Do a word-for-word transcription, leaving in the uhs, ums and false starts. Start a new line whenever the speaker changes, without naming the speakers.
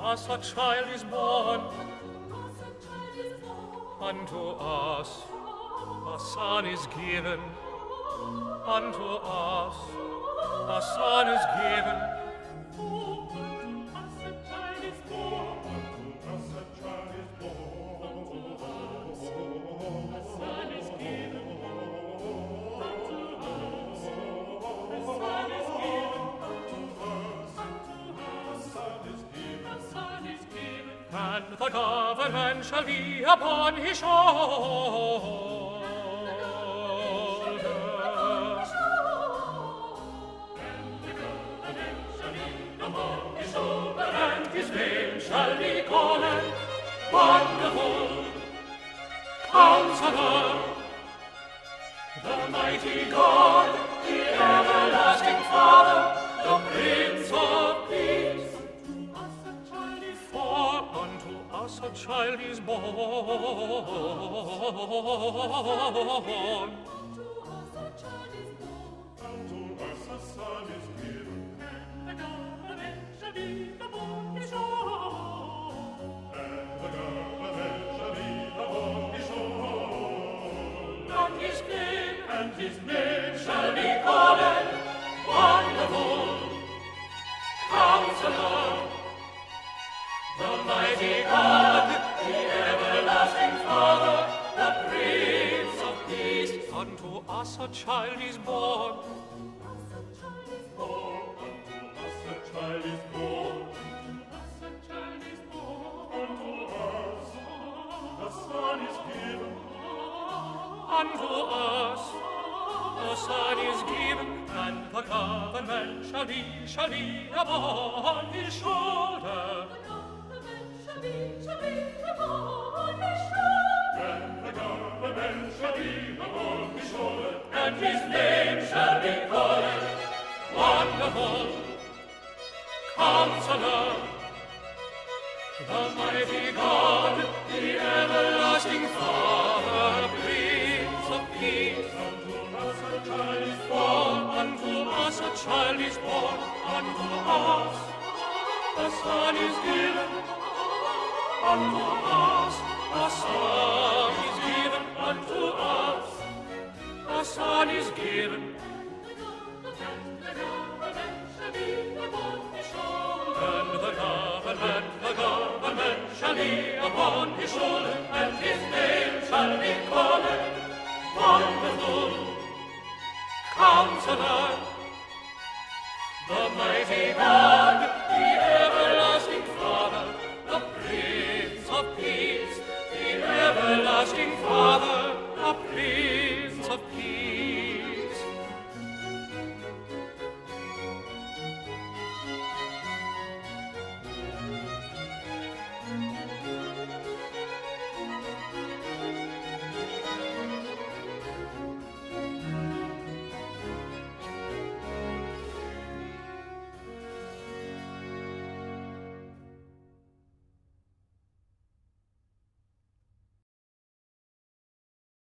us a child is born, unto us a son is given, unto us a son is given. And the government shall be upon his shoulders. And his name shall be called Wonderful Counselor, the mighty God, the everlasting Father, the Prince of Peace. A child is born, unto us a son is given, and the government shall be upon his shoulders, and the government shall be upon his shoulders, and his name, and his name shall be called Wonderful Counselor, the mighty God, the everlasting Father, the Prince of Peace. Unto us a child is born, unto us a child is born, unto us a son is given, unto us a son is given, and the government shall be, shall be upon his shoulder. Shall be upon his shoulder, and the government shall be upon his shoulder, and his name shall be called Wonderful Counselor, the mighty God, the everlasting Father, Prince of Peace. Unto us a child is born, unto us a child is born, unto us a son is given. Unto us a son is given, unto us a son is given, and the government shall be upon his shoulder, and the government, the government shall be upon his shoulder, and his name shall be called Wonderful Counselor, the mighty God, the everlasting Father, the Prince of Peace, the everlasting Father.